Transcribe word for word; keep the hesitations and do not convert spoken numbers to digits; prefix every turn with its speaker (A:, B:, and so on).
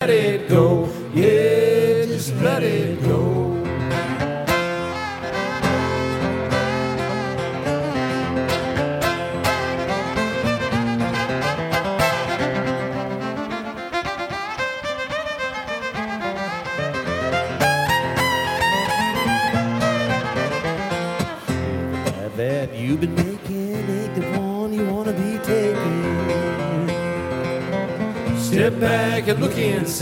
A: let it go. Yeah, just let it go.
B: That you've been making ain't the one you want to be taking.
A: Step back and look inside.